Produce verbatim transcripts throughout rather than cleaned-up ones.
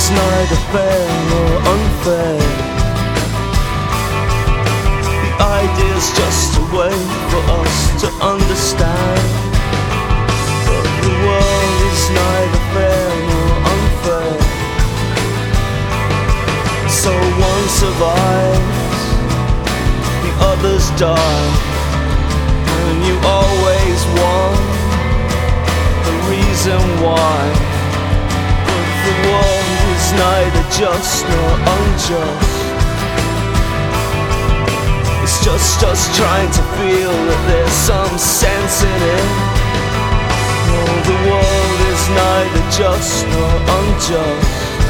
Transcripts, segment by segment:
is neither fair nor unfair. The idea's just a way for us to understand. But the world is neither fair nor unfair. So one survives, the others die, and you always want the reason why. But the world is neither just nor unjust. It's just us trying to feel that there's some sense in it. No, the world is neither just nor unjust.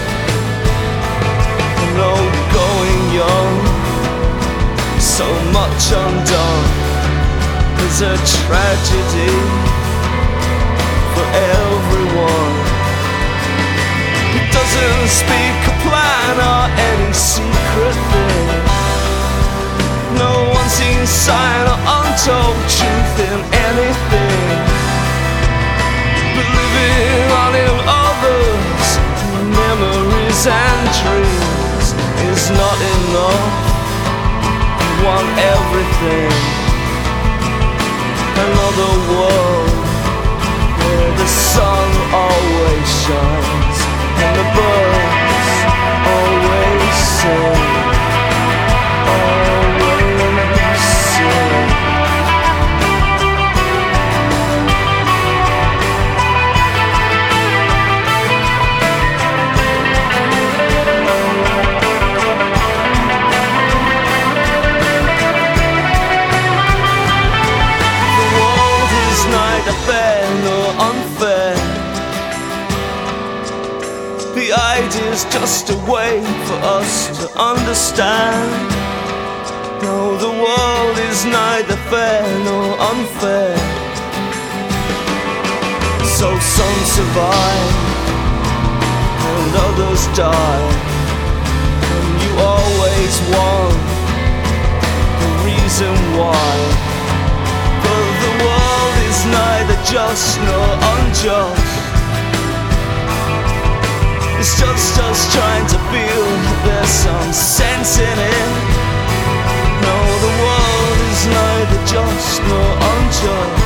No, going young, so much undone. There's a tragedy for everyone. It doesn't speak a plan or any secret thing. No one sees sign or untold truth in anything. But living on in others' memories and dreams is not enough. You want everything. Another world where the sun always shines and the birds always sing, always sing. Neither fair nor unfair. The idea's just a way for us to understand. No, the world is neither fair nor unfair. So some survive and others die, and you always want the reason why. But the world is neither just nor unjust. It's just us trying to feel there's some sense in it. No, the world is neither just nor unjust.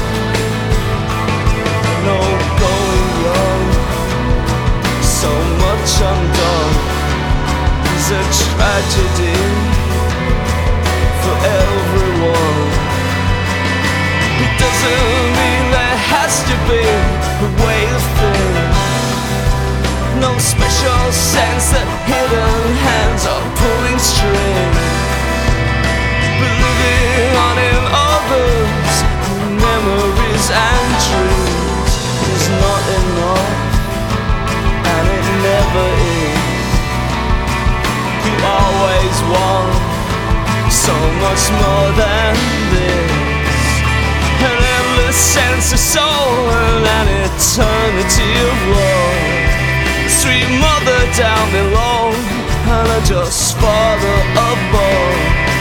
No, going young, so much undone. Is a tragedy for everyone. It doesn't mean there has to be a way of things. No special sense that hidden hands are pulling strings. But living on in others' memories and dreams is not enough, and it never is. You always want so much more than this. An endless sense of soul and an eternity of love. Sweet mother down below, and a just father above.